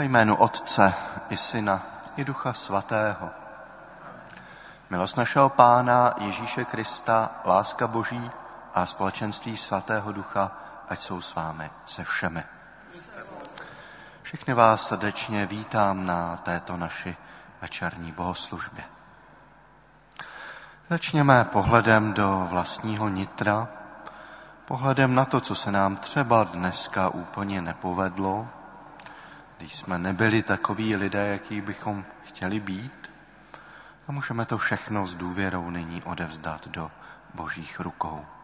Ve jménu Otce i Syna i Ducha Svatého. Milost našeho Pána Ježíše Krista, láska Boží a společenství Svatého Ducha, ať jsou s vámi se všemi. Všechny vás srdečně vítám na této naší večerní bohoslužbě. Začněme pohledem do vlastního nitra, pohledem na to, co se nám třeba dneska úplně nepovedlo, když jsme nebyli takoví lidé, jaký bychom chtěli být, a můžeme to všechno s důvěrou nyní odevzdat do Božích rukou.